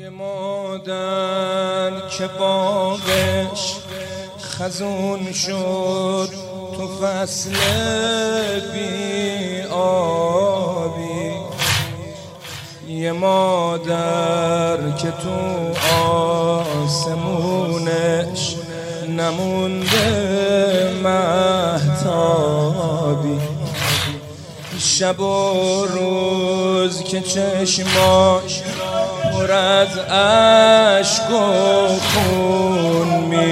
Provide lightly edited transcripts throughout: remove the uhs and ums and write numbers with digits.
یه مادر که باغش خزون شد تو فصل بی آبی، یه مادر که تو آسمونش نمونده مهتابی، شب و روز که چشماش پر از اشک و خون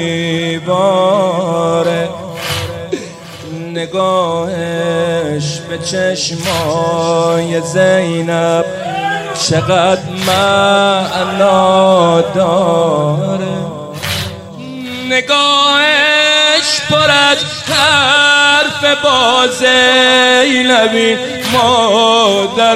میباره، نگاهش به چشمای زینب چقدر معنا داره، نگاهش پر از حرف با زینبی مادر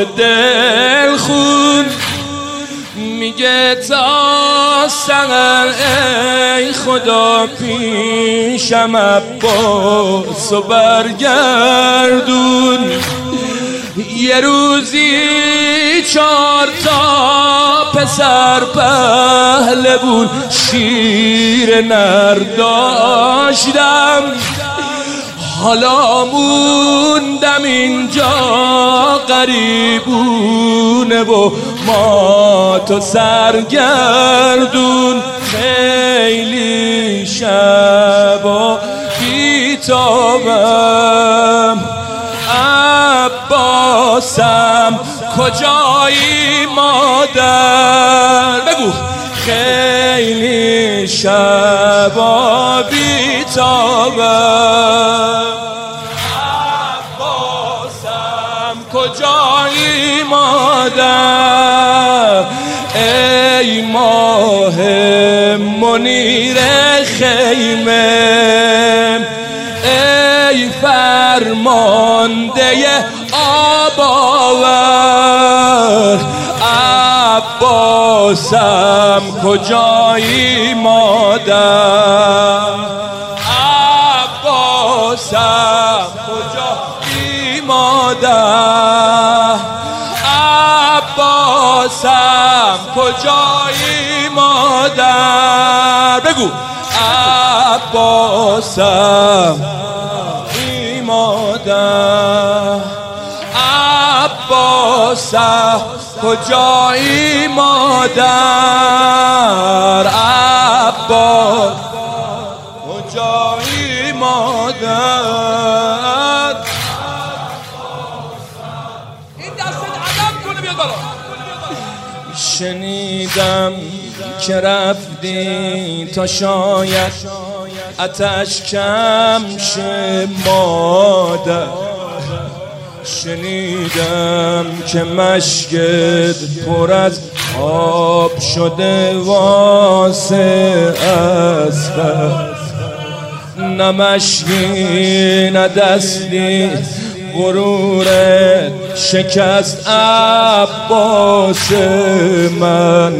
دلخون، میگه تا سحر ای خدا پیشم عباس و برگردون، یه روزی 4 تا پسر پهلوون شیر نر داشتم، حالا موندم اینجا غریبونه و ما تو سرگردون، خیلی شب و بیتابم، عباسم کجایی مادر، بگو خیلی شب و بیتابم، عباسم کجایی مادر، ای ماه منیر خیمه، ای فرمانده آب آور، عباسم کجایی مادر، عباسم کجایی مادر، عباسم کجایی مادر، بگو عباسم ای مادر، عباسم کجایی مادر، عباس کجایی مادر، این دست ادب کنه بیاد بالا. شنیدم که رفتی تا شاید آتش کم شه مادر، شنیدم که مشکت پر از آب شده واسه اسفل، نه مشکی نه دستی غرورت شکست عباس من،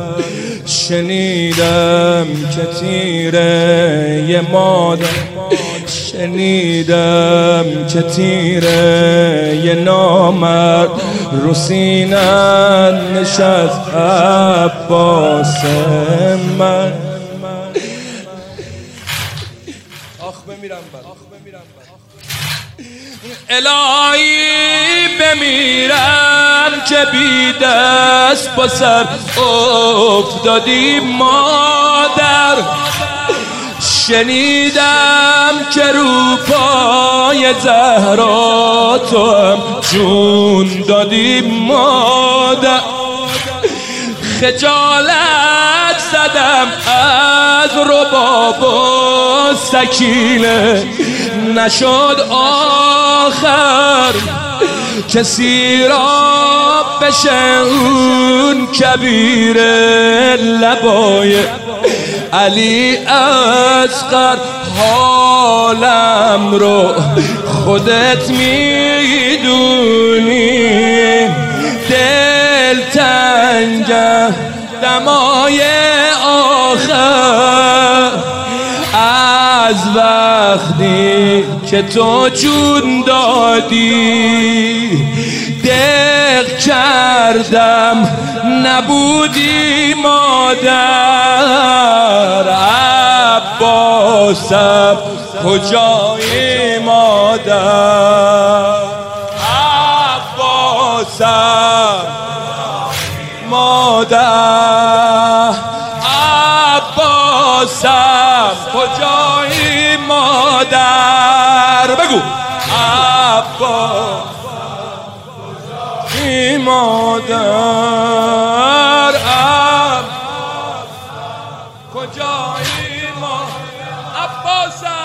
شنیدم که تیره یه مادر، شنیدم که تیره یه نامرد رو سینه‌ات نشست عباس من، آخ بمیرم بر الهی بمیرم که بی دست با سر افتادی مادر، شنیدم که رو پای زهرا تو هم جون دادی مادر، خجالت زدم از رباب و سکینه، نشد آخر کسی را بشه اون کبیر لبای علی اصغر، حالم رو خودت میدونی، دل تنگم دمای آخر، از وقتی که تو جون دادی دق کردم نبودی مادر، عباسم کجایی مادر، عباسم مادر، عباسم کجایی مادر، بگو عباس کجایی مادر، کجایی ما عباسم